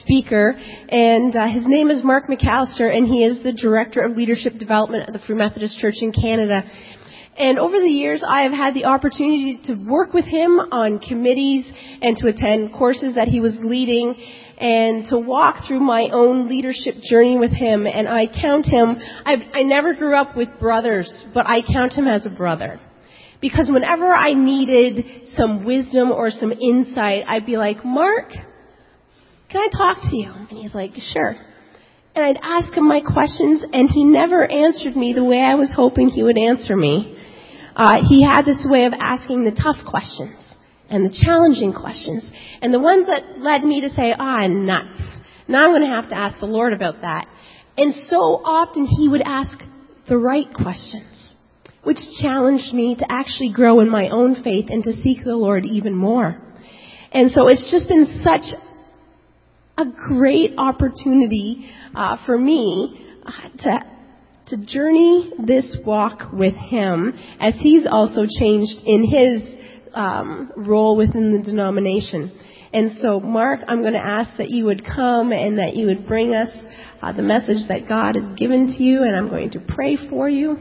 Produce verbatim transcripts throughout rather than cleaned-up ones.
speaker, and uh, his name is Mark McAllister, and he is the Director of Leadership Development at the Free Methodist Church in Canada. And over the years, I have had the opportunity to work with him on committees and to attend courses that he was leading and to walk through my own leadership journey with him. And I count him, I, I never grew up with brothers, but I count him as a brother. Because whenever I needed some wisdom or some insight, I'd be like, Mark, can I talk to you? And he's like, sure. And I'd ask him my questions, and he never answered me the way I was hoping he would answer me. Uh, he had this way of asking the tough questions and the challenging questions and the ones that led me to say, ah, nuts. Now I'm going to have to ask the Lord about that. And so often he would ask the right questions, which challenged me to actually grow in my own faith and to seek the Lord even more. And so it's just been such a great opportunity uh, for me uh, to to journey this walk with him as he's also changed in his um, role within the denomination. And so, Mark, I'm going to ask that you would come and that you would bring us uh, the message that God has given to you, and I'm going to pray for you.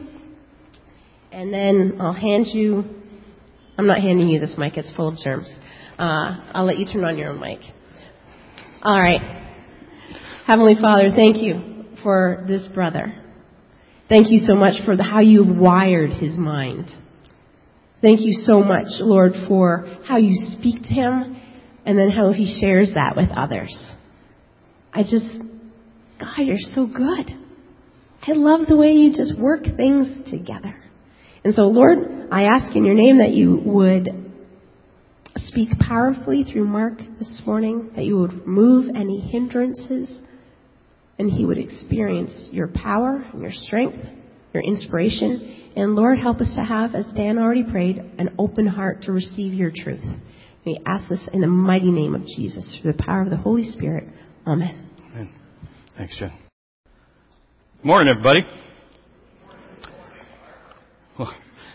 And then I'll hand you, I'm not handing you this mic, it's full of germs. Uh, I'll let you turn on your own mic. All right. Heavenly Father, thank you for this brother. Thank you so much for the, how you've wired his mind. Thank you so much, Lord, for how you speak to him and then how he shares that with others. I just, God, you're so good. I love the way you just work things together. And so, Lord, I ask in your name that you would speak powerfully through Mark this morning, that you would remove any hindrances, and he would experience your power and your strength, your inspiration. And Lord, help us to have, as Dan already prayed, an open heart to receive your truth. We ask this in the mighty name of Jesus, through the power of the Holy Spirit. Amen. Amen. Thanks, Jen. Good morning, everybody. Well,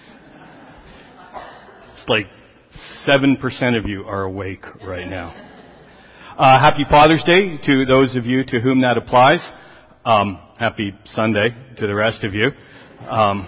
it's like seven percent of you are awake right now. Uh, happy Father's Day to those of you to whom that applies. Um, happy Sunday to the rest of you. Um,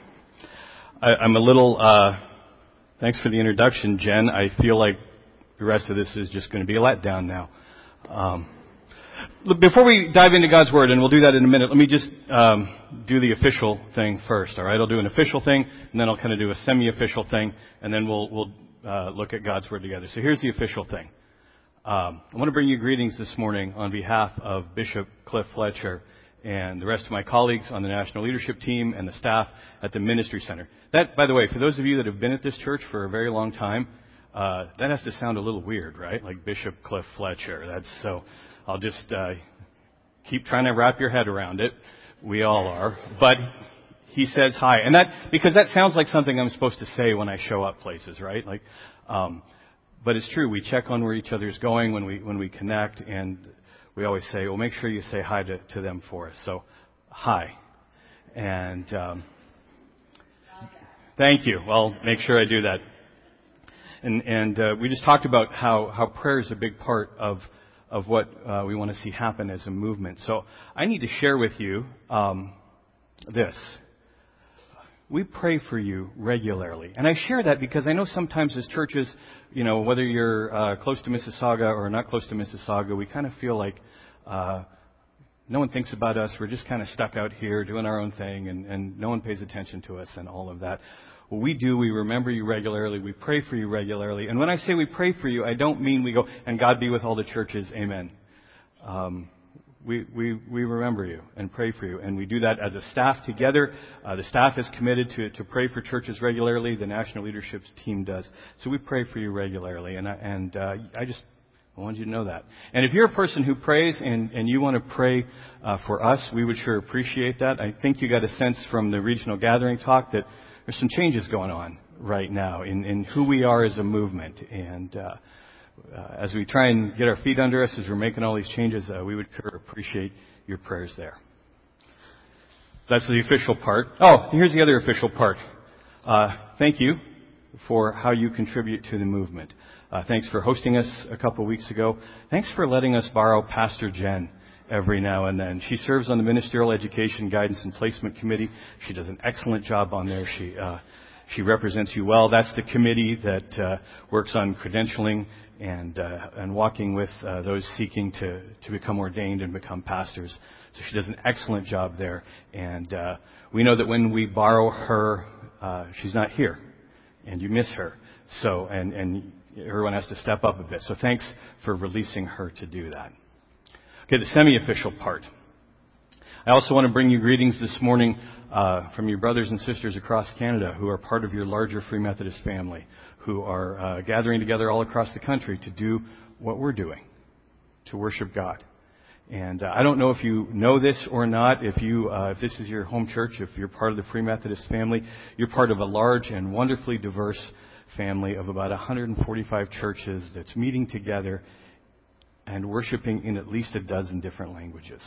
I, I'm a little, uh, thanks for the introduction, Jen. I feel like the rest of this is just going to be a letdown now. Um, look, before we dive into God's Word, and we'll do that in a minute, let me just um, do the official thing first, all right? I'll do an official thing, and then I'll kind of do a semi-official thing, and then we'll, we'll uh, look at God's Word together. So here's the official thing. Um, I want to bring you greetings this morning on behalf of Bishop Cliff Fletcher and the rest of my colleagues on the National Leadership Team and the staff at the Ministry Center. That, by the way, for those of you that have been at this church for a very long time, uh, that has to sound a little weird, right? Like Bishop Cliff Fletcher. That's so. I'll just uh, keep trying to wrap your head around it. We all are, but he says hi, and that because that sounds like something I'm supposed to say when I show up places, right? Like. Um, But it's true. We check on where each other's going when we when we connect, and we always say, "Well, make sure you say hi to, to them for us." So, hi, and um, thank you. Well, make sure I do that. And and uh, we just talked about how how prayer is a big part of of what uh, we want to see happen as a movement. So I need to share with you um, this. We pray for you regularly. And I share that because I know sometimes as churches, you know, whether you're uh, close to Mississauga or not close to Mississauga, we kind of feel like uh, no one thinks about us. We're just kind of stuck out here doing our own thing, and, and no one pays attention to us and all of that. What we do, we remember you regularly. We pray for you regularly. And when I say we pray for you, I don't mean we go, and God be with all the churches, amen. Um We, we, we remember you and pray for you. And we do that as a staff together. Uh, the staff is committed to, to pray for churches regularly. The National Leadership Team does. So we pray for you regularly. And I, and, uh, I just I want you to know that. And if you're a person who prays and, and you want to pray uh, for us, we would sure appreciate that. I think you got a sense from the regional gathering talk that there's some changes going on right now in, in who we are as a movement. And, uh, Uh, as we try and get our feet under us as we're making all these changes, uh, we would sure appreciate your prayers there. That's the official part. Oh, here's the other official part. Uh, thank you for how you contribute to the movement. Uh, thanks for hosting us a couple weeks ago. Thanks for letting us borrow Pastor Jen every now and then. She serves on the Ministerial Education Guidance and Placement Committee. She does an excellent job on there. She uh, she represents you well. That's the committee that uh, works on credentialing and uh, and walking with uh, those seeking to to become ordained and become pastors. So she does an excellent job there. And uh, we know that when we borrow her, uh, she's not here, and you miss her. So and and everyone has to step up a bit. So thanks for releasing her to do that. Okay, the semi-official part. I also want to bring you greetings this morning uh, from your brothers and sisters across Canada who are part of your larger Free Methodist family, who are uh, gathering together all across the country to do what we're doing, to worship God. And uh, I don't know if you know this or not. If you, uh, if this is your home church, if you're part of the Free Methodist family, you're part of a large and wonderfully diverse family of about one hundred forty-five churches that's meeting together and worshiping in at least a dozen different languages.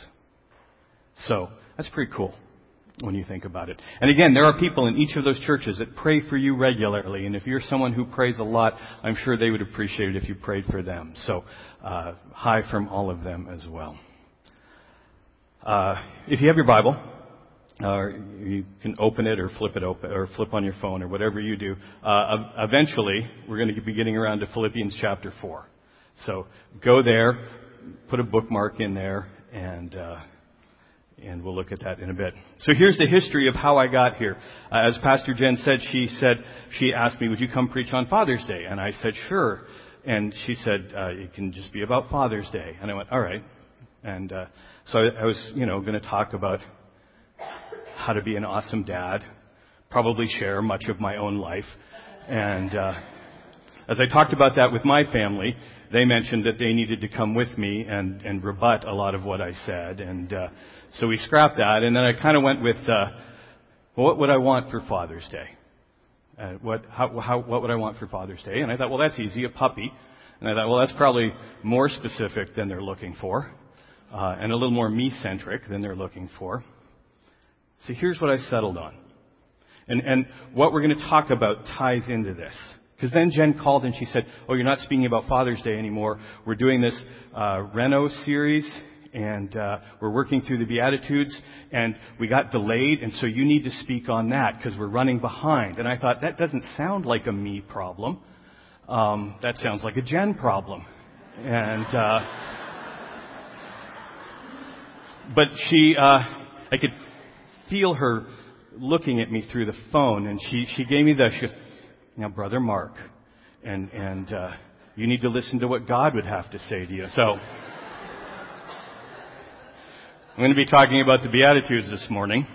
So that's pretty cool when you think about it. And again, there are people in each of those churches that pray for you regularly. And if you're someone who prays a lot, I'm sure they would appreciate it if you prayed for them. So uh, hi from all of them as well. Uh, if you have your Bible, uh, you can open it or flip it open or flip on your phone or whatever you do. Uh, eventually, we're going to be getting around to Philippians chapter four. So go there, put a bookmark in there, and uh, and we'll look at that in a bit. So here's the history of how I got here. Uh, as Pastor Jen said, she said she asked me, "Would you come preach on Father's Day?" And I said, "Sure." And she said, uh, "It can just be about Father's Day." And I went, "All right." And uh, so I, I was, you know, going to talk about how to be an awesome dad, probably share much of my own life, and uh, as I talked about that with my family, they mentioned that they needed to come with me and, and rebut a lot of what I said. And uh, so we scrapped that. And then I kind of went with, uh, well, what would I want for Father's Day? Uh, what, how, how, what would I want for Father's Day? And I thought, well, that's easy, a puppy. And I thought, well, that's probably more specific than they're looking for, uh, and a little more me-centric than they're looking for. So here's what I settled on. And, and what we're going to talk about ties into this. Because then Jen called and she said, "Oh, you're not speaking about Father's Day anymore. We're doing this uh, Reno series, and uh, we're working through the Beatitudes, and we got delayed, and so you need to speak on that because we're running behind." And I thought, that doesn't sound like a me problem. Um, that sounds like a Jen problem. And uh, but she, uh, I could feel her looking at me through the phone, and she she gave me the. She goes, "Now, Brother Mark, and and uh, you need to listen to what God would have to say to you." So I'm going to be talking about the Beatitudes this morning.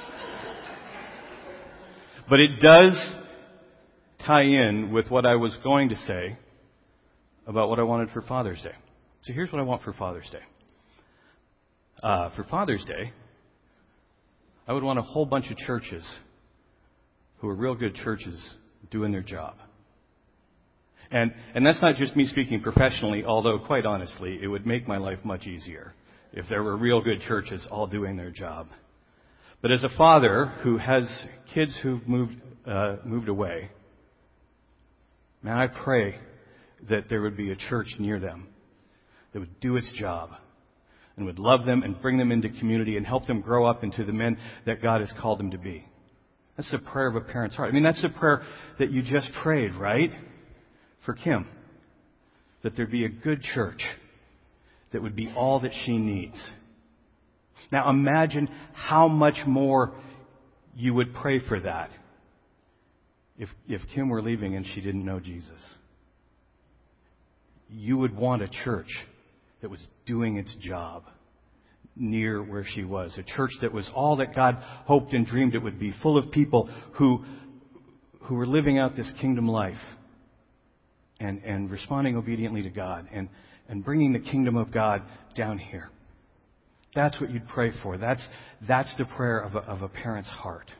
But it does tie in with what I was going to say about what I wanted for Father's Day. So here's what I want for Father's Day. Uh, for Father's Day, I would want a whole bunch of churches who are real good churches doing their job. And and that's not just me speaking professionally, although quite honestly, it would make my life much easier if there were real good churches all doing their job. But as a father who has kids who've moved uh, moved away, man, I pray that there would be a church near them that would do its job and would love them and bring them into community and help them grow up into the men that God has called them to be. That's the prayer of a parent's heart. I mean, that's the prayer that you just prayed, right? For Kim. That there'd be a good church that would be all that she needs. Now imagine how much more you would pray for that if, if Kim were leaving and she didn't know Jesus. You would want a church that was doing its job near where she was. A church that was all that God hoped and dreamed it would be, full of people who who were living out this kingdom life and, and responding obediently to God and, and bringing the kingdom of God down here. That's what you'd pray for. That's that's the prayer of a, of a parent's heart.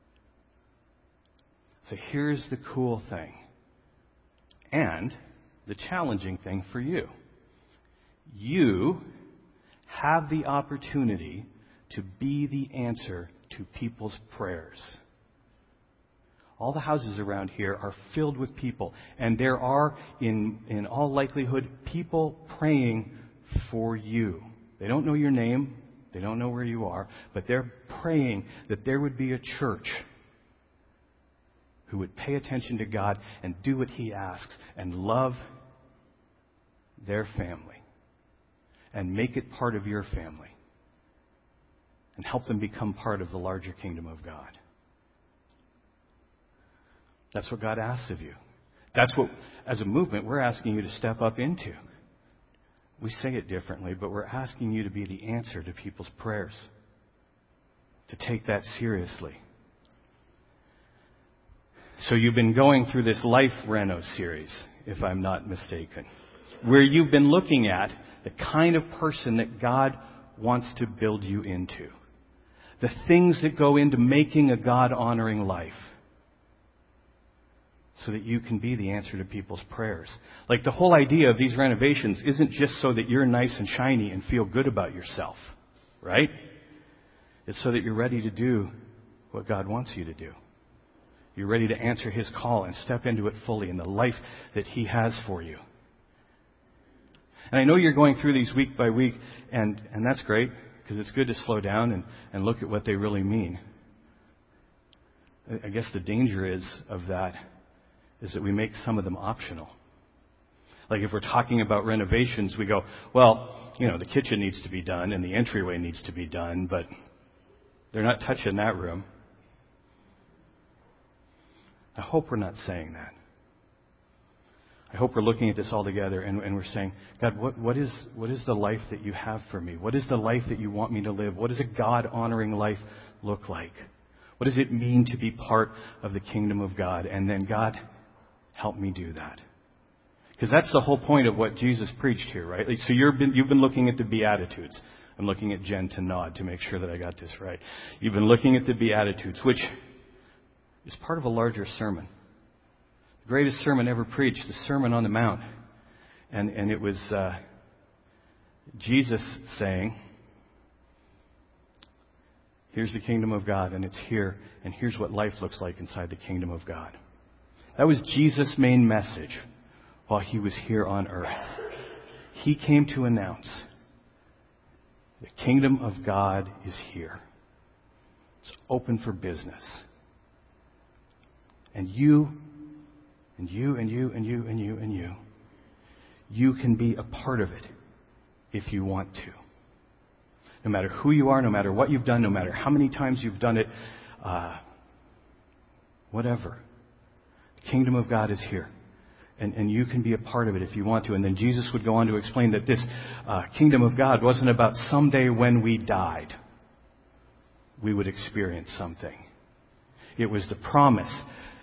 So here's the cool thing and the challenging thing for you. You have the opportunity to be the answer to people's prayers. All the houses around here are filled with people. And there are, in, in all likelihood, people praying for you. They don't know your name. They don't know where you are. But they're praying that there would be a church who would pay attention to God and do what He asks and love their family and make it part of your family and help them become part of the larger kingdom of God. That's what God asks of you. That's what, as a movement, we're asking you to step up into. We say it differently, but we're asking you to be the answer to people's prayers, to take that seriously. So you've been going through this Life Reno series, if I'm not mistaken, where you've been looking at the kind of person that God wants to build you into, the things that go into making a God-honoring life, so that you can be the answer to people's prayers. Like, the whole idea of these renovations isn't just so that you're nice and shiny and feel good about yourself, right? It's so that you're ready to do what God wants you to do. You're ready to answer His call and step into it fully in the life that He has for you. And I know you're going through these week by week, and, and that's great, because it's good to slow down and, and look at what they really mean. I guess the danger is of that is that we make some of them optional. Like, if we're talking about renovations, we go, well, you know, the kitchen needs to be done and the entryway needs to be done, but they're not touching that room. I hope we're not saying that. I hope we're looking at this all together and, and we're saying, God, what, what is what is the life that you have for me? What is the life that you want me to live? What does a God-honoring life look like? What does it mean to be part of the kingdom of God? And then, God, help me do that. Because that's the whole point of what Jesus preached here, right? So you've been, you've been looking at the Beatitudes. I'm looking at Jen to nod to make sure that I got this right. You've been looking at the Beatitudes, which is part of a larger sermon. The greatest sermon ever preached, the Sermon on the Mount. And, and it was uh, Jesus saying, here's the kingdom of God, and it's here, and here's what life looks like inside the kingdom of God. That was Jesus' main message while He was here on earth. He came to announce the kingdom of God is here. It's open for business. And you, and you, and you, and you, and you, and you, you can be a part of it if you want to. No matter who you are, no matter what you've done, no matter how many times you've done it, uh, whatever. The kingdom of God is here. And, and you can be a part of it if you want to. And then Jesus would go on to explain that this uh, kingdom of God wasn't about someday when we died, we would experience something. It was the promise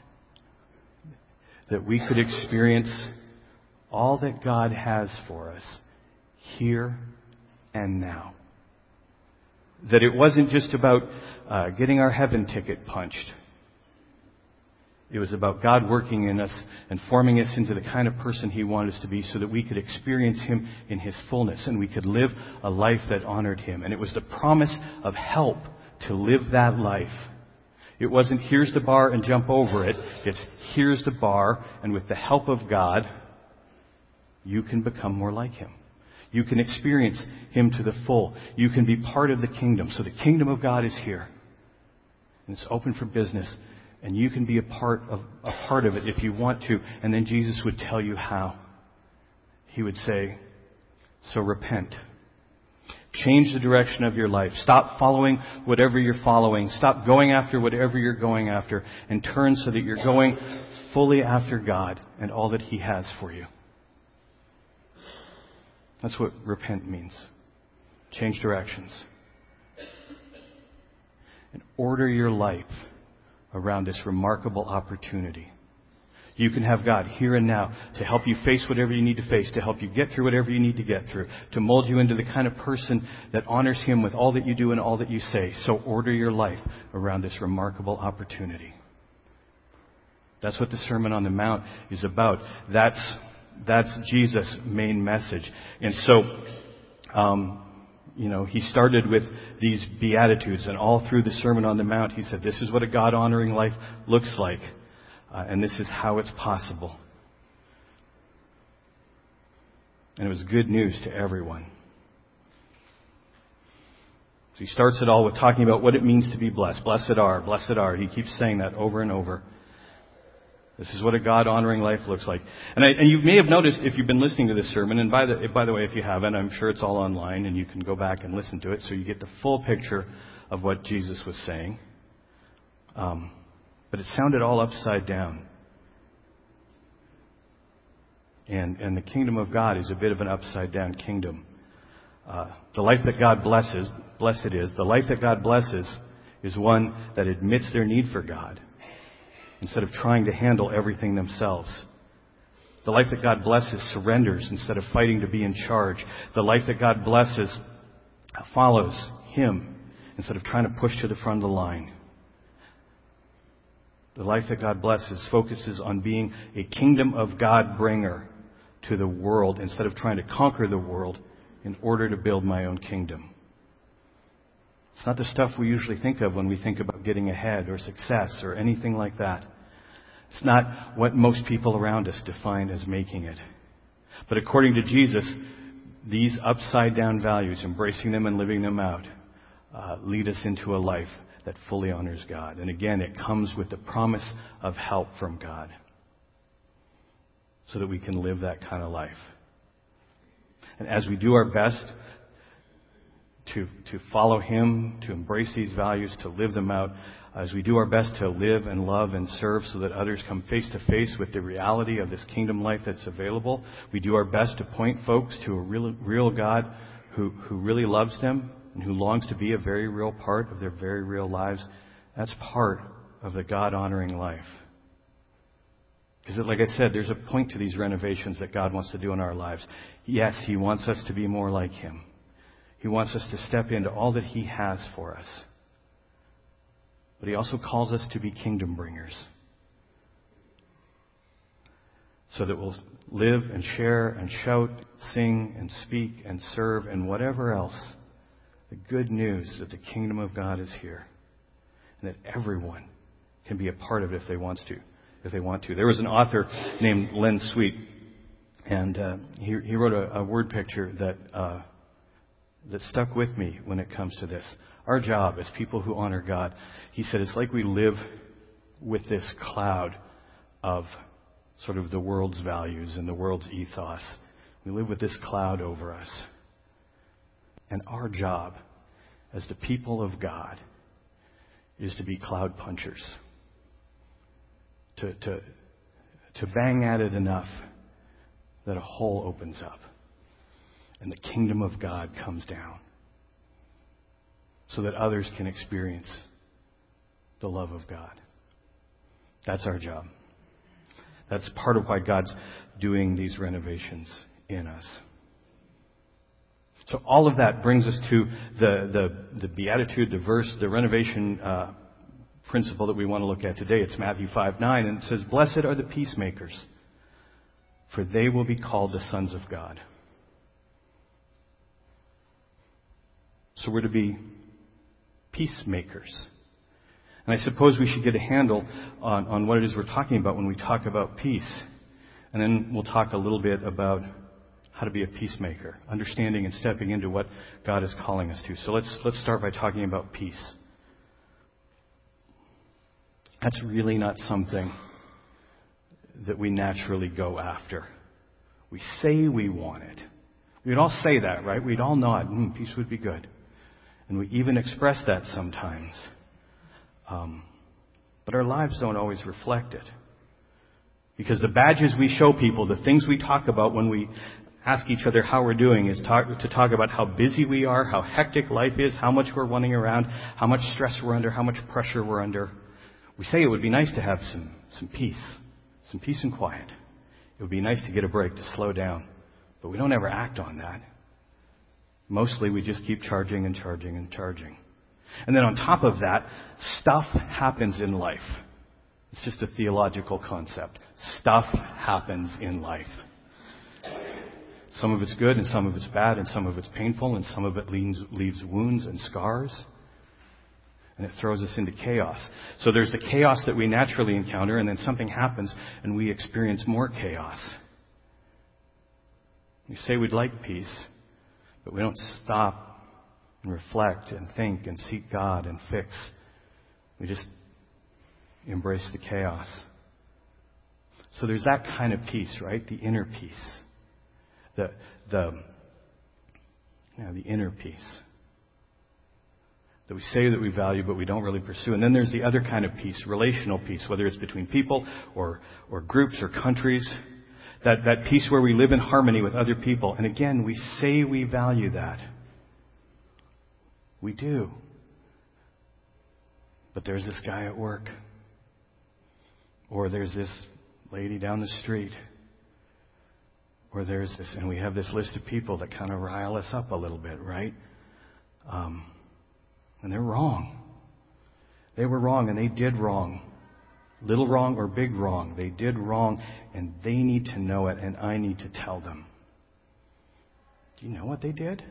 that we could experience all that God has for us here and now. That it wasn't just about uh, getting our heaven ticket punched. It was about God working in us and forming us into the kind of person He wanted us to be so that we could experience Him in His fullness and we could live a life that honored Him. And it was the promise of help to live that life. It wasn't, here's the bar and jump over it. It's, here's the bar, and with the help of God, you can become more like Him. You can experience Him to the full. You can be part of the kingdom. So the kingdom of God is here. And it's open for business. And you can be a part of a part of it if you want to. And then Jesus would tell you how. He would say, so repent. Change the direction of your life. Stop following whatever you're following. Stop going after whatever you're going after. And turn so that you're going fully after God and all that He has for you. That's what repent means. Change directions. And order your life around this remarkable opportunity. You can have God here and now to help you face whatever you need to face, to help you get through whatever you need to get through, to mold you into the kind of person that honors Him with all that you do and all that you say. So order your life around this remarkable opportunity. That's what the Sermon on the Mount is about. That's That's Jesus' main message. And so, um, you know, He started with these Beatitudes, and all through the Sermon on the Mount, He said, this is what a God-honoring life looks like. Uh, and this is how it's possible. And it was good news to everyone. So he starts it all with talking about what it means to be blessed. Blessed are, blessed are. He keeps saying that over and over. This is what a God-honoring life looks like. And, I, and you may have noticed if you've been listening to this sermon, and by the, by the way, if you haven't, I'm sure it's all online and you can go back and listen to it so you get the full picture of what Jesus was saying. Um, but it sounded all upside down. And, and the kingdom of God is a bit of an upside down kingdom. Uh, the life that God blesses, blessed is, the life that God blesses is one that admits their need for God instead of trying to handle everything themselves. The life that God blesses surrenders instead of fighting to be in charge. The life that God blesses follows Him instead of trying to push to the front of the line. The life that God blesses focuses on being a kingdom of God bringer to the world instead of trying to conquer the world in order to build my own kingdom. It's not the stuff we usually think of when we think about getting ahead or success or anything like that. It's not what most people around us define as making it. But according to Jesus, these upside down values, embracing them and living them out, uh, lead us into a life that fully honors God. And again, it comes with the promise of help from God so that we can live that kind of life. And as we do our best to, to follow Him, to embrace these values, to live them out, as we do our best to live and love and serve so that others come face to face with the reality of this kingdom life that's available, we do our best to point folks to a real, real God who, who really loves them and who longs to be a very real part of their very real lives. That's part of the God-honoring life. Because like I said, there's a point to these renovations that God wants to do in our lives. Yes, He wants us to be more like Him. He wants us to step into all that He has for us. But He also calls us to be kingdom bringers. So that we'll live and share and shout, sing and speak and serve and whatever else. The good news that the kingdom of God is here. And that everyone can be a part of it if they want to. If they want to. There was an author named Len Sweet. And uh, he, he wrote a, a word picture that... Uh, that stuck with me when it comes to this. Our job as people who honor God, he said, it's like we live with this cloud of sort of the world's values and the world's ethos. We live with this cloud over us. And our job as the people of God is to be cloud punchers. To, to, to bang at it enough that a hole opens up. And the kingdom of God comes down so that others can experience the love of God. That's our job. That's part of why God's doing these renovations in us. So all of that brings us to the, the, the beatitude, the verse, the renovation uh, principle that we want to look at today. It's Matthew five nine, and it says, "Blessed are the peacemakers, for they will be called the sons of God." So we're to be peacemakers. And I suppose we should get a handle on, on what it is we're talking about when we talk about peace. And then we'll talk a little bit about how to be a peacemaker, understanding and stepping into what God is calling us to. So let's let's start by talking about peace. That's really not something that we naturally go after. We say we want it. We'd all say that, right? We'd all nod, mm, peace would be good. And we even express that sometimes. Um, but our lives don't always reflect it. Because the badges we show people, the things we talk about when we ask each other how we're doing is talk, to talk about how busy we are, how hectic life is, how much we're running around, how much stress we're under, how much pressure we're under. We say it would be nice to have some, some peace, some peace and quiet. It would be nice to get a break, to slow down. But we don't ever act on that. Mostly we just keep charging and charging and charging. And then on top of that, stuff happens in life. It's just a theological concept. Stuff happens in life. Some of it's good and some of it's bad and some of it's painful and some of it leaves, leaves wounds and scars. And it throws us into chaos. So there's the chaos that we naturally encounter, and then something happens and we experience more chaos. We say we'd like peace, but we don't stop and reflect and think and seek God and fix. We just embrace the chaos. So there's that kind of peace, right? The inner peace. The, the, yeah, the inner peace. That we say that we value, but we don't really pursue. And then there's the other kind of peace, relational peace, whether it's between people or, or groups or countries. That, that peace where we live in harmony with other people. And again, we say we value that. We do. But there's this guy at work. Or there's this lady down the street. Or there's this, and we have this list of people that kind of rile us up a little bit, right? Um... And they're wrong. They were wrong and they did wrong. Little wrong or big wrong. They did wrong and they need to know it and I need to tell them. Do you know what they did?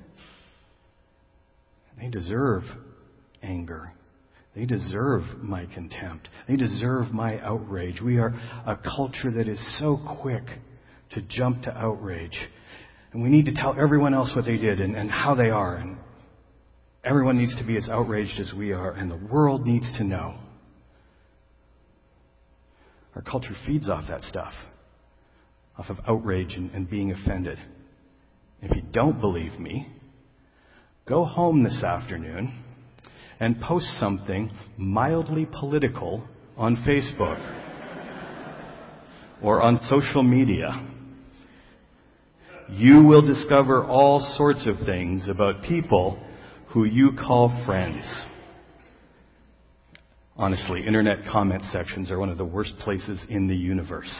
They deserve anger. They deserve my contempt. They deserve my outrage. We are a culture that is so quick to jump to outrage. And we need to tell everyone else what they did and, and how they are. And everyone needs to be as outraged as we are, and the world needs to know. Our culture feeds off that stuff, off of outrage and, and being offended. If you don't believe me, go home this afternoon and post something mildly political on Facebook or on social media. You will discover all sorts of things about people who you call friends. Honestly, internet comment sections are one of the worst places in the universe.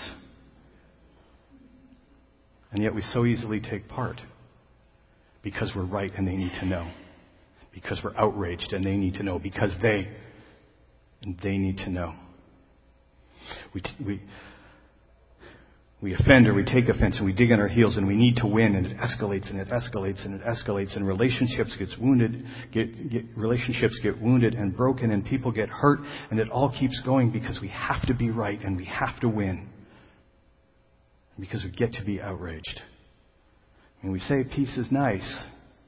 And yet we so easily take part because we're right and they need to know. Because we're outraged and they need to know. Because they, and they need to know. We, we, We offend or we take offense and we dig in our heels and we need to win and it escalates and it escalates and it escalates and relationships gets wounded, get, get, relationships get wounded and broken and people get hurt and it all keeps going because we have to be right and we have to win. And because we get to be outraged. And we say peace is nice,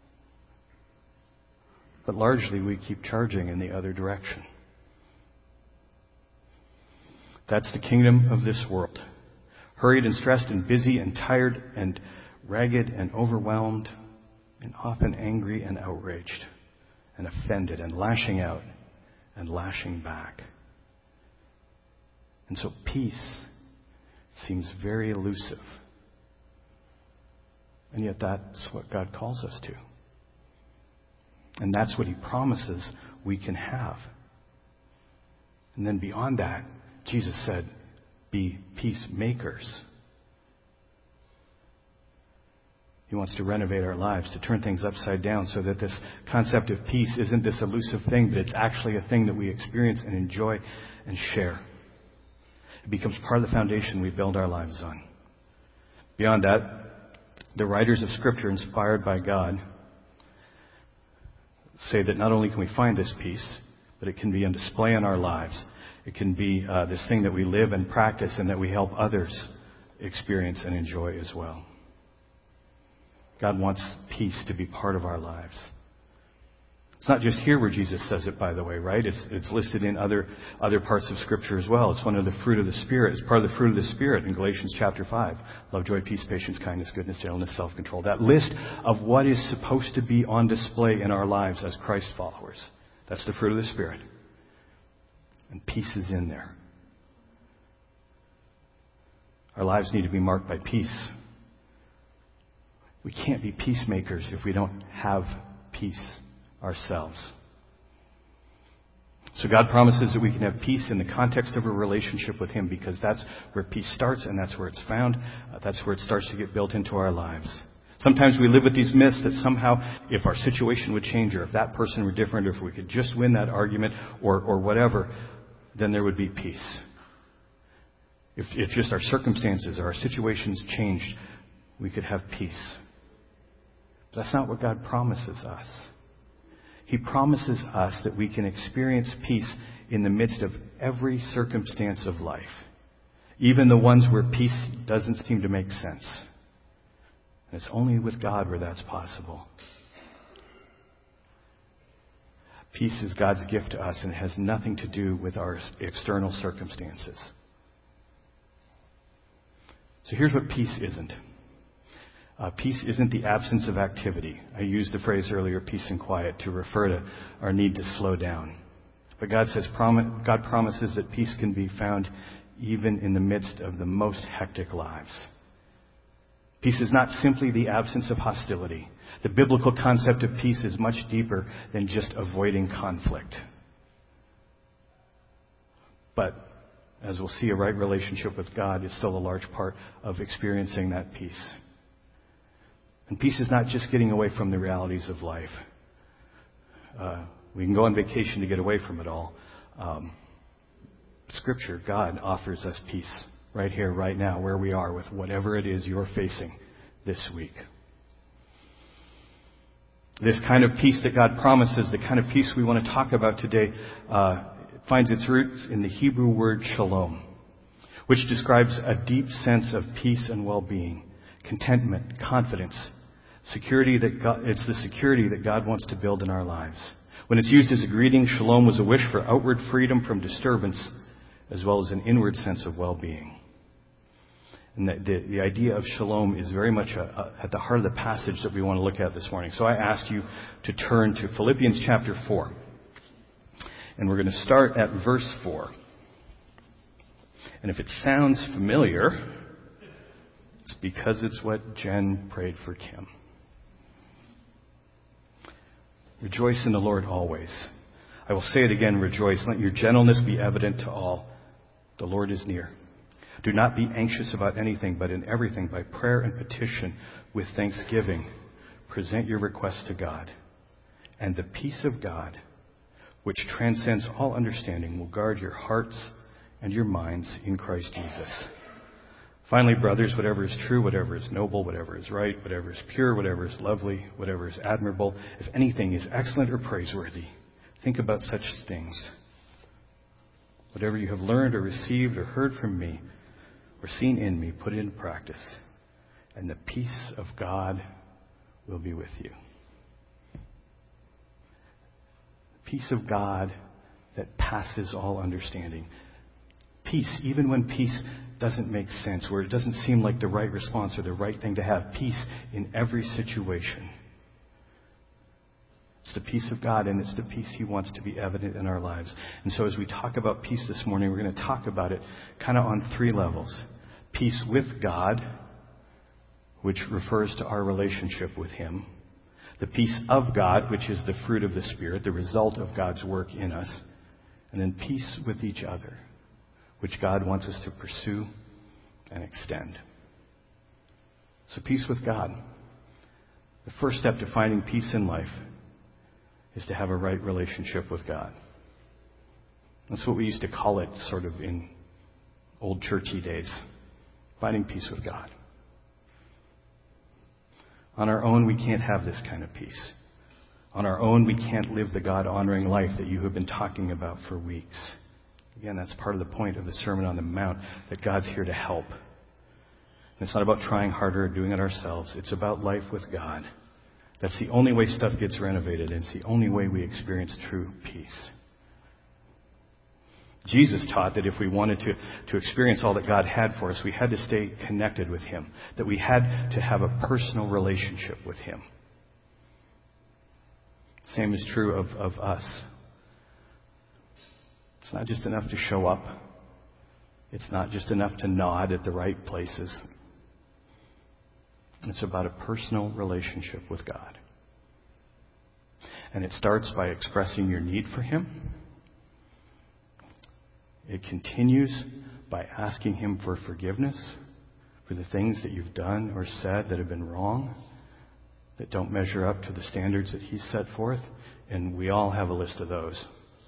but largely we keep charging in the other direction. That's the kingdom of this world. Hurried and stressed and busy and tired and ragged and overwhelmed and often angry and outraged and offended and lashing out and lashing back. And so peace seems very elusive. And yet that's what God calls us to. And that's what He promises we can have. And then beyond that, Jesus said, be peacemakers. He wants to renovate our lives, to turn things upside down so that this concept of peace isn't this elusive thing, but it's actually a thing that we experience and enjoy and share. It becomes part of the foundation we build our lives on. Beyond that, the writers of Scripture, inspired by God, say that not only can we find this peace, but it can be on display in our lives. It can be uh, this thing that we live and practice and that we help others experience and enjoy as well. God wants peace to be part of our lives. It's not just here where Jesus says it, by the way, right? It's, it's listed in other, other parts of Scripture as well. It's one of the fruit of the Spirit. It's part of the fruit of the Spirit in Galatians chapter five. Love, joy, peace, patience, kindness, goodness, gentleness, self-control. That list of what is supposed to be on display in our lives as Christ followers. That's the fruit of the Spirit. And peace is in there. Our lives need to be marked by peace. We can't be peacemakers if we don't have peace ourselves. So God promises that we can have peace in the context of a relationship with Him, because that's where peace starts and that's where it's found. Uh, that's where it starts to get built into our lives. Sometimes we live with these myths that somehow if our situation would change, or if that person were different, or if we could just win that argument, or, or whatever, then there would be peace. If, if just our circumstances or our situations changed, we could have peace. But that's not what God promises us. He promises us that we can experience peace in the midst of every circumstance of life, even the ones where peace doesn't seem to make sense. And it's only with God where that's possible. Peace is God's gift to us, and it has nothing to do with our external circumstances. So here's what peace isn't. Uh, peace isn't the absence of activity. I used the phrase earlier, peace and quiet, to refer to our need to slow down. But God says, prom- God promises that peace can be found even in the midst of the most hectic lives. Peace is not simply the absence of hostility. The biblical concept of peace is much deeper than just avoiding conflict. But, as we'll see, a right relationship with God is still a large part of experiencing that peace. And peace is not just getting away from the realities of life. Uh, we can go on vacation to get away from it all. Um, Scripture, God offers us peace right here, right now, where we are with whatever it is you're facing this week. This kind of peace that God promises, the kind of peace we want to talk about today, uh, finds its roots in the Hebrew word shalom, which describes a deep sense of peace and well-being, contentment, confidence, security that God, it's the security that God wants to build in our lives. When it's used as a greeting, shalom was a wish for outward freedom from disturbance, as well as an inward sense of well-being. And the, the, the idea of shalom is very much a, a, at the heart of the passage that we want to look at this morning. So I ask you to turn to Philippians chapter four. And we're going to start at verse four. And if it sounds familiar, it's because it's what Jen prayed for Kim. Rejoice in the Lord always. I will say it again, rejoice. Let your gentleness be evident to all. The Lord is near. Do not be anxious about anything, but in everything, by prayer and petition, with thanksgiving, present your requests to God. And the peace of God, which transcends all understanding, will guard your hearts and your minds in Christ Jesus. Finally, brothers, whatever is true, whatever is noble, whatever is right, whatever is pure, whatever is lovely, whatever is admirable, if anything is excellent or praiseworthy, think about such things. Whatever you have learned or received or heard from me or seen in me, put it into practice, and the peace of God will be with you. The peace of God that passes all understanding. Peace, even when peace doesn't make sense, where it doesn't seem like the right response or the right thing to have. Peace in every situation. It's the peace of God, and it's the peace He wants to be evident in our lives. And so as we talk about peace this morning, we're going to talk about it kind of on three levels. Peace with God, which refers to our relationship with Him. The peace of God, which is the fruit of the Spirit, the result of God's work in us. And then peace with each other, which God wants us to pursue and extend. So peace with God. The first step to finding peace in life is to have a right relationship with God. That's what we used to call it sort of in old churchy days. Finding peace with God. On our own, we can't have this kind of peace. On our own, we can't live the God-honoring life that you have been talking about for weeks. Again, that's part of the point of the Sermon on the Mount, that God's here to help. And it's not about trying harder or doing it ourselves. It's about life with God. That's the only way stuff gets renovated, and it's the only way we experience true peace. Jesus taught that if we wanted to, to experience all that God had for us, we had to stay connected with Him, that we had to have a personal relationship with Him. Same is true of, of us. It's not just enough to show up. It's not just enough to nod at the right places. It's about a personal relationship with God. And it starts by expressing your need for Him. It continues by asking Him for forgiveness for the things that you've done or said that have been wrong, that don't measure up to the standards that He's set forth. And we all have a list of those.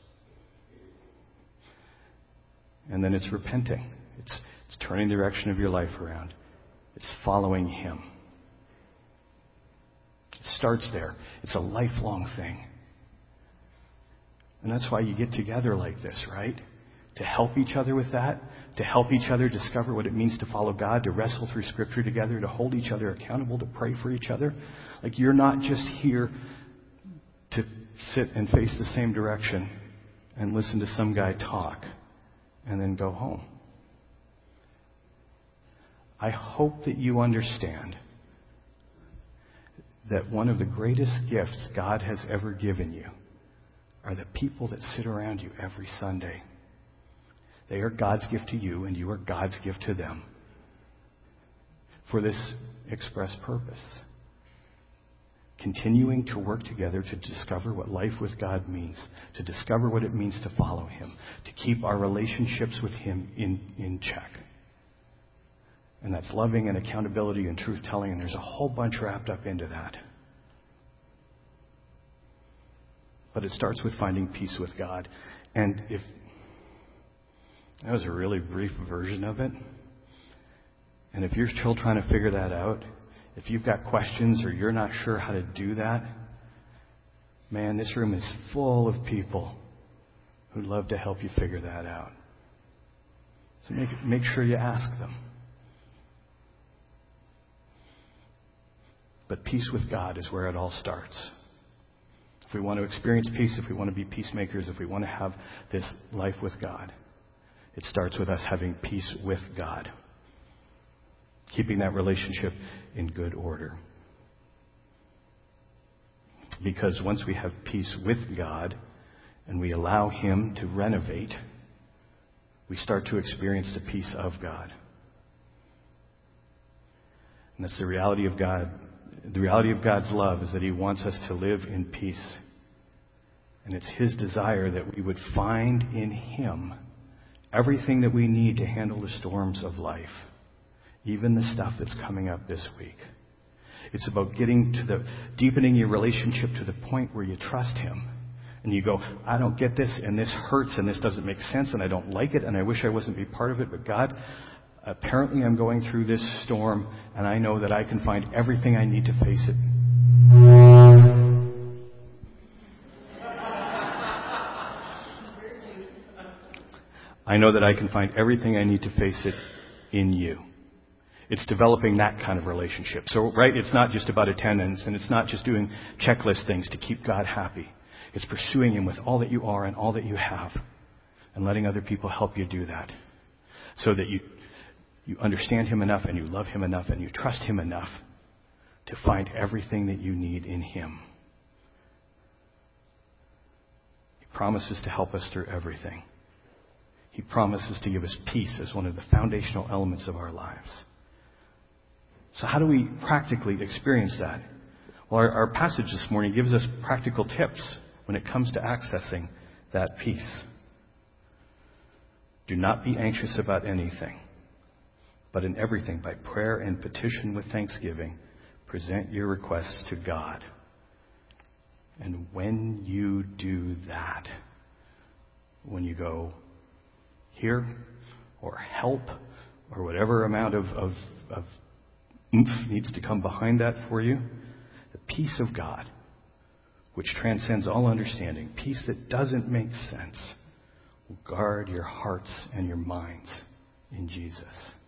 And then it's repenting. It's, it's turning the direction of your life around. It's following Him. It starts there. It's a lifelong thing. And that's why you get together like this, right? To help each other with that, to help each other discover what it means to follow God, to wrestle through Scripture together, to hold each other accountable, to pray for each other. Like, you're not just here to sit and face the same direction and listen to some guy talk and then go home. I hope that you understand that one of the greatest gifts God has ever given you are the people that sit around you every Sunday. They are God's gift to you, and you are God's gift to them for this express purpose. Continuing to work together to discover what life with God means, to discover what it means to follow Him, to keep our relationships with Him in, in check. And that's loving and accountability and truth-telling, and there's a whole bunch wrapped up into that. But it starts with finding peace with God. And if that was a really brief version of it, and if you're still trying to figure that out, if you've got questions or you're not sure how to do that, man, this room is full of people who'd love to help you figure that out. So make, make sure you ask them. But peace with God is where it all starts. If we want to experience peace, if we want to be peacemakers, if we want to have this life with God, it starts with us having peace with God. Keeping that relationship in good order. Because once we have peace with God and we allow Him to renovate, we start to experience the peace of God. And that's the reality of God. The reality of God's love is that He wants us to live in peace. And it's His desire that we would find in Him everything that we need to handle the storms of life. Even the stuff that's coming up this week. It's about getting to the, deepening your relationship to the point where you trust Him. And you go, I don't get this, and this hurts, and this doesn't make sense, and I don't like it, and I wish I wasn't be part of it, but God, apparently I'm going through this storm, and I know that I can find everything I need to face it. I know that I can find everything I need to face it in You. It's developing that kind of relationship. So, right, it's not just about attendance, and it's not just doing checklist things to keep God happy. It's pursuing Him with all that you are and all that you have, and letting other people help you do that. So that you, you understand Him enough, and you love Him enough, and you trust Him enough to find everything that you need in Him. He promises to help us through everything. He promises to give us peace as one of the foundational elements of our lives. So how do we practically experience that? Well, our, our passage this morning gives us practical tips when it comes to accessing that peace. Do not be anxious about anything, but in everything, by prayer and petition with thanksgiving, present your requests to God. And when you do that, when you go here, or help, or whatever amount of, of, of oomph needs to come behind that for you, the peace of God, which transcends all understanding, peace that doesn't make sense, will guard your hearts and your minds in Jesus.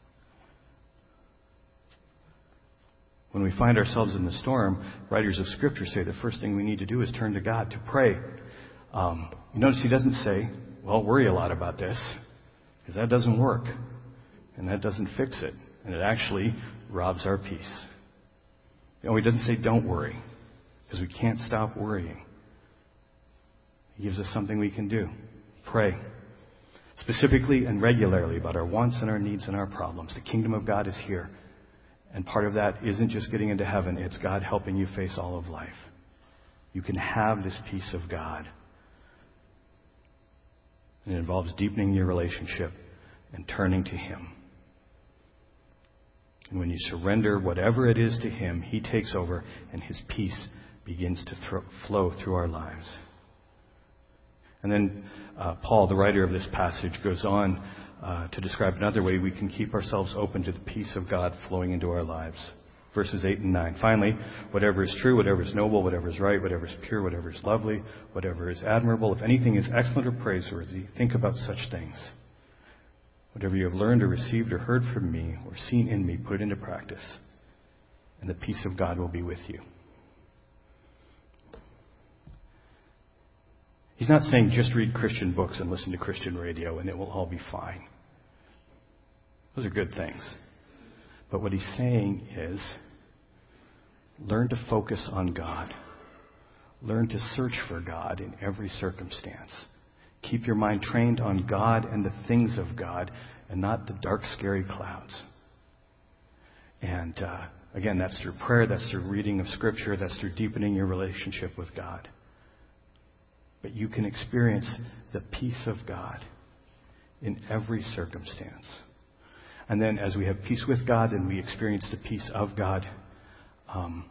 When we find ourselves in the storm, writers of Scripture say the first thing we need to do is turn to God to pray. Um, you notice he doesn't say, well, worry a lot about this, because that doesn't work, and that doesn't fix it, and it actually robs our peace. You know, he doesn't say don't worry, because we can't stop worrying. He gives us something we can do. Pray. Specifically and regularly about our wants and our needs and our problems. The kingdom of God is here. And part of that isn't just getting into heaven. It's God helping you face all of life. You can have this peace of God. And it involves deepening your relationship and turning to Him. And when you surrender whatever it is to Him, He takes over and His peace begins to thro- flow through our lives. And then uh, Paul, the writer of this passage, goes on uh, to describe another way we can keep ourselves open to the peace of God flowing into our lives. Verses eight and nine. Finally, whatever is true, whatever is noble, whatever is right, whatever is pure, whatever is lovely, whatever is admirable, if anything is excellent or praiseworthy, think about such things. Whatever you have learned or received or heard from me or seen in me, put it into practice, and the peace of God will be with you. He's not saying just read Christian books and listen to Christian radio and it will all be fine. Those are good things. But what he's saying is, learn to focus on God. Learn to search for God in every circumstance. Keep your mind trained on God and the things of God and not the dark, scary clouds. And uh, again, that's through prayer, that's through reading of Scripture, that's through deepening your relationship with God. But you can experience the peace of God in every circumstance. And then as we have peace with God and we experience the peace of God, um,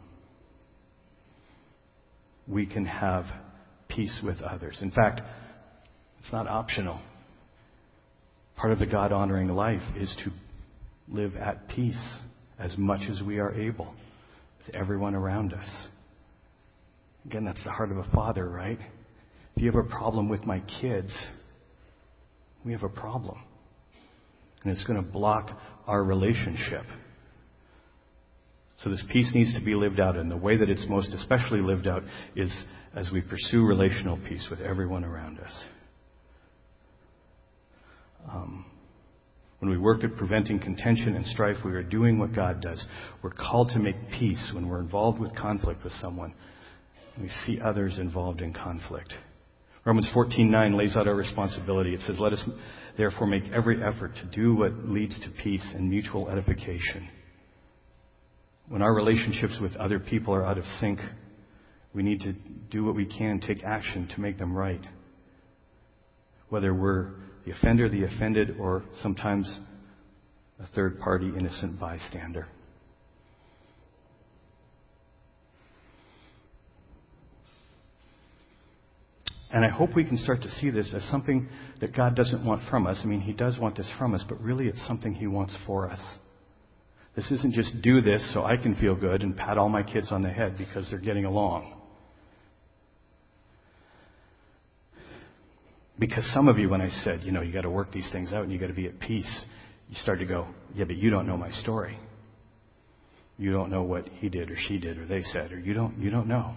we can have peace with others. In fact, it's not optional. Part of the God-honoring life is to live at peace as much as we are able with everyone around us. Again, that's the heart of a father, right? If you have a problem with my kids, we have a problem. And it's going to block our relationship. So this peace needs to be lived out. And the way that it's most especially lived out is as we pursue relational peace with everyone around us. Um, when we work at preventing contention and strife, we are doing what God does. We're called to make peace when we're involved with conflict with someone. We see others involved in conflict. Romans fourteen nine lays out our responsibility. It says, let us therefore make every effort to do what leads to peace and mutual edification. When our relationships with other people are out of sync, we need to do what we can, take action to make them right. Whether we're the offender, the offended, or sometimes a third-party innocent bystander. And I hope we can start to see this as something that God doesn't want from us. I mean, He does want this from us, but really it's something He wants for us. This isn't just do this so I can feel good and pat all my kids on the head because they're getting along. Because some of you, when I said, you know, you got to work these things out and you got to be at peace, you start to go, yeah, but you don't know my story. You don't know what he did or she did or they said, or you don't, you don't know.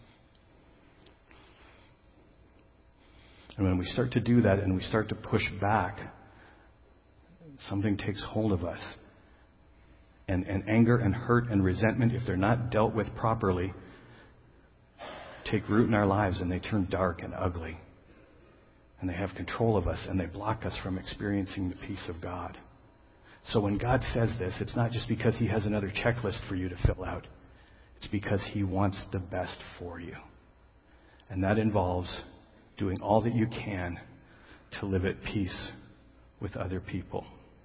And when we start to do that and we start to push back, something takes hold of us. And, and anger and hurt and resentment, if they're not dealt with properly, take root in our lives and they turn dark and ugly. And they have control of us and they block us from experiencing the peace of God. So when God says this, it's not just because He has another checklist for you to fill out. It's because He wants the best for you. And that involves doing all that you can to live at peace with other people.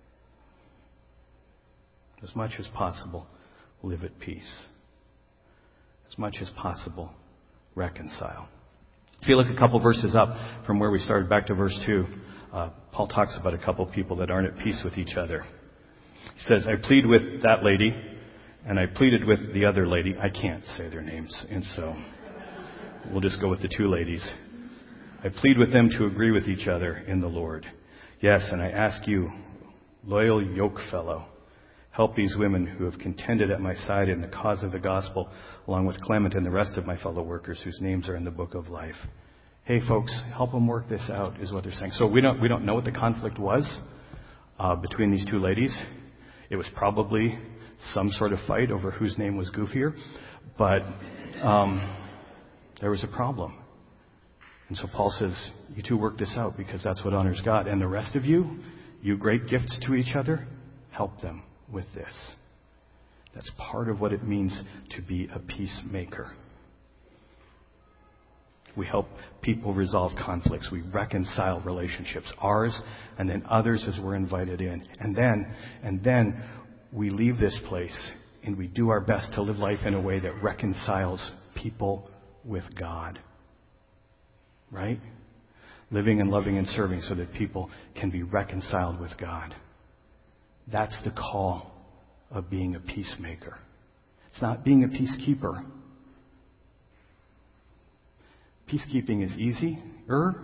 As much as possible, live at peace. As much as possible, reconcile. If you look a couple verses up from where we started back to verse two, uh, Paul talks about a couple people that aren't at peace with each other. He says, I plead with that lady, and I pleaded with the other lady. I can't say their names, and so we'll just go with the two ladies. I plead with them to agree with each other in the Lord. Yes, and I ask you, loyal yoke fellow, help these women who have contended at my side in the cause of the gospel, along with Clement and the rest of my fellow workers whose names are in the book of life. Hey, folks, help them work this out, is what they're saying. So we don't we don't know what the conflict was uh, between these two ladies. It was probably some sort of fight over whose name was goofier, but um, there was a problem. And so Paul says, you two work this out because that's what honors God. And the rest of you, you great gifts to each other, help them with this. That's part of what it means to be a peacemaker. We help people resolve conflicts. We reconcile relationships, ours and then others as we're invited in. And then, and then we leave this place and we do our best to live life in a way that reconciles people with God. Right? Living and loving and serving so that people can be reconciled with God. That's the call of being a peacemaker. It's not being a peacekeeper. Peacekeeping is easy, er,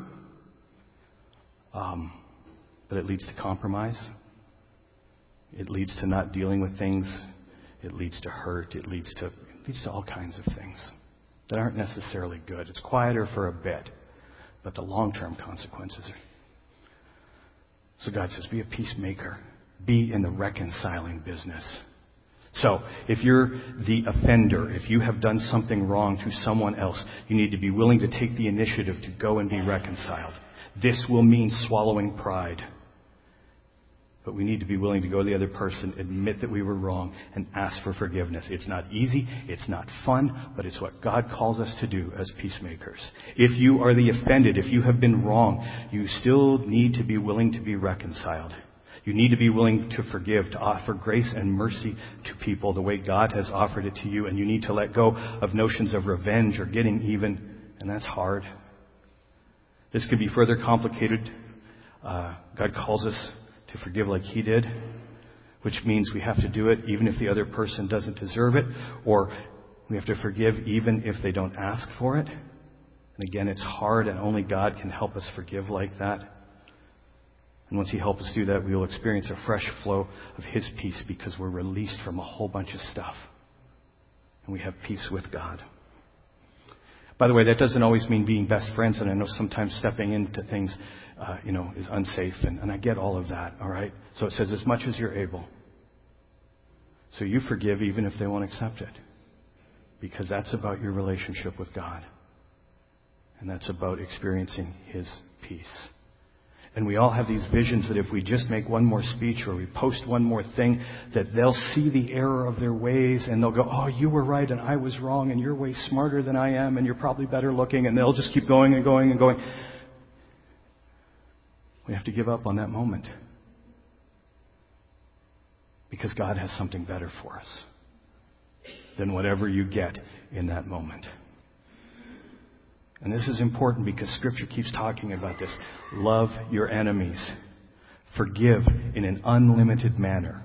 um, but it leads to compromise. It leads to not dealing with things. It leads to hurt. It leads to, it leads to all kinds of things that aren't necessarily good. It's quieter for a bit, but the long-term consequences are. So God says, be a peacemaker. Be in the reconciling business. So, if you're the offender, if you have done something wrong to someone else, you need to be willing to take the initiative to go and be reconciled. This will mean swallowing pride. But we need to be willing to go to the other person, admit that we were wrong, and ask for forgiveness. It's not easy, it's not fun, but it's what God calls us to do as peacemakers. If you are the offended, if you have been wrong, you still need to be willing to be reconciled. You need to be willing to forgive, to offer grace and mercy to people the way God has offered it to you, and you need to let go of notions of revenge or getting even, and that's hard. This could be further complicated. Uh, God calls us to forgive like He did, which means we have to do it even if the other person doesn't deserve it, or we have to forgive even if they don't ask for it. And again, it's hard, and only God can help us forgive like that. And once He helps us do that, we will experience a fresh flow of His peace because we're released from a whole bunch of stuff. And we have peace with God. By the way, that doesn't always mean being best friends, and I know sometimes stepping into things, uh, you know, is unsafe, and, and I get all of that, all right? So it says, as much as you're able. So you forgive even if they won't accept it. Because that's about your relationship with God. And that's about experiencing His peace. And we all have these visions that if we just make one more speech or we post one more thing, that they'll see the error of their ways and they'll go, oh, you were right and I was wrong and you're way smarter than I am and you're probably better looking, and they'll just keep going and going and going. We have to give up on that moment. Because God has something better for us than whatever you get in that moment. And this is important because Scripture keeps talking about this. Love your enemies. Forgive in an unlimited manner.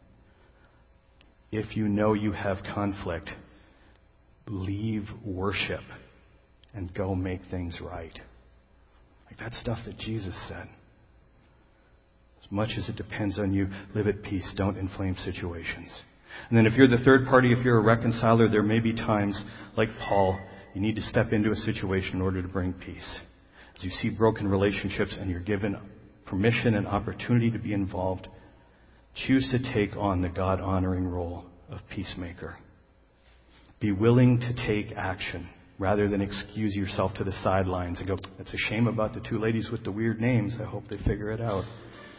If you know you have conflict, leave worship and go make things right. Like that's stuff that Jesus said. As much as it depends on you, live at peace. Don't inflame situations. And then if you're the third party, if you're a reconciler, there may be times, like Paul, you need to step into a situation in order to bring peace. As you see broken relationships and you're given permission and opportunity to be involved, choose to take on the God-honoring role of peacemaker. Be willing to take action rather than excuse yourself to the sidelines and go, that's a shame about the two ladies with the weird names. I hope they figure it out.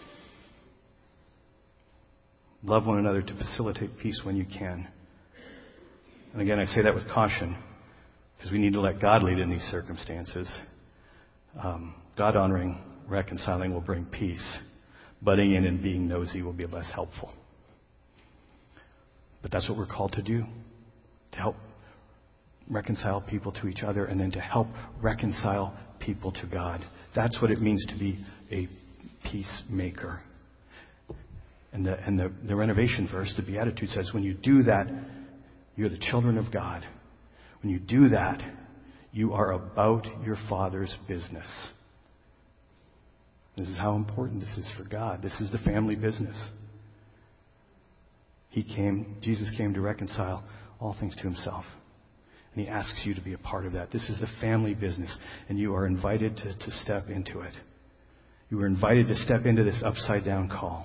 Love one another to facilitate peace when you can. And again, I say that with caution, because we need to let God lead in these circumstances. Um, God-honoring, reconciling will bring peace. Butting in and being nosy will be less helpful. But that's what we're called to do. To help reconcile people to each other and then to help reconcile people to God. That's what it means to be a peacemaker. And the, and the, the renovation verse, the Beatitude says, when you do that, you're the children of God. When you do that, you are about your Father's business. This is how important this is for God. This is the family business. He came, Jesus came to reconcile all things to Himself. And He asks you to be a part of that. This is the family business, and you are invited to, to step into it. You are invited to step into this upside-down call.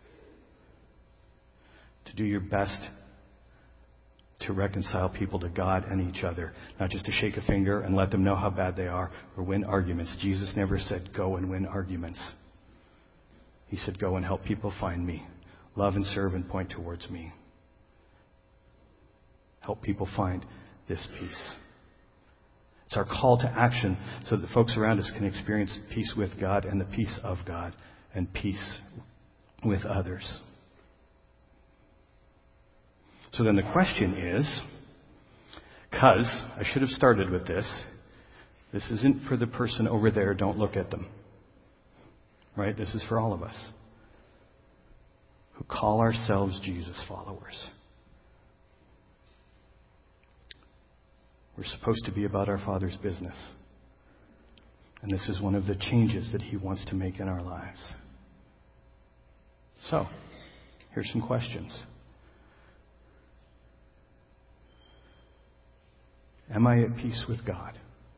To do your best to reconcile people to God and each other. Not just to shake a finger and let them know how bad they are or win arguments. Jesus never said, go and win arguments. He said, go and help people find me. Love and serve and point towards me. Help people find this peace. It's our call to action so that folks around us can experience peace with God and the peace of God and peace with others. So then the question is, because I should have started with this, this isn't for the person over there, don't look at them. Right? This is for all of us who call ourselves Jesus followers. We're supposed to be about our Father's business. And this is one of the changes that He wants to make in our lives. So, here's some questions. Am I at peace with God?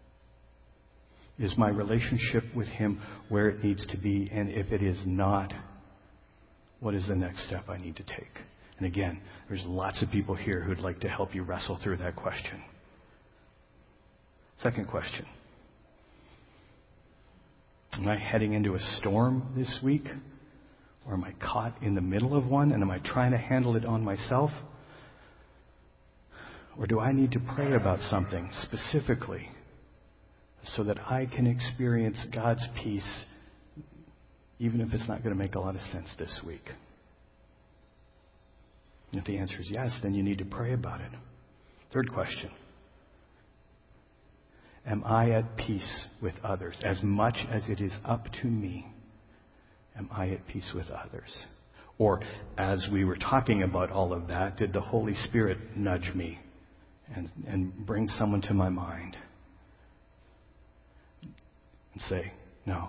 Is my relationship with Him where it needs to be? And if it is not, what is the next step I need to take? And again, there's lots of people here who'd like to help you wrestle through that question. Second question. Am I heading into a storm this week? Or am I caught in the middle of one? And am I trying to handle it on myself? Or do I need to pray about something specifically so that I can experience God's peace, even if it's not going to make a lot of sense this week? And if the answer is yes, then you need to pray about it. Third question. Am I at peace with others? As much as it is up to me, am I at peace with others? Or, as we were talking about all of that, did the Holy Spirit nudge me and, and bring someone to my mind and say, no,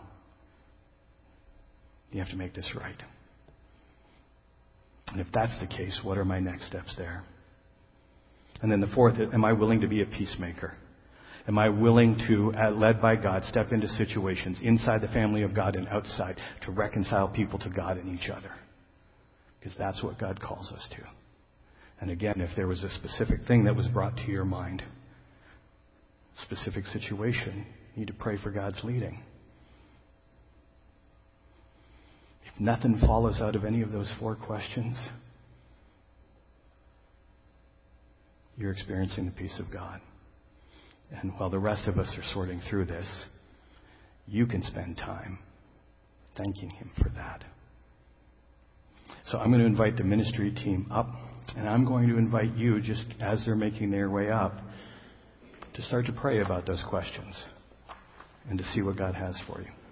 you have to make this right? And if that's the case, what are my next steps there? And then the fourth, am I willing to be a peacemaker? Am I willing to, led by God, step into situations inside the family of God and outside to reconcile people to God and each other? Because that's what God calls us to. And again, if there was a specific thing that was brought to your mind, specific situation, you need to pray for God's leading. If nothing follows out of any of those four questions, you're experiencing the peace of God. And while the rest of us are sorting through this, you can spend time thanking Him for that. So I'm going to invite the ministry team up, and I'm going to invite you, just as they're making their way up, to start to pray about those questions and to see what God has for you.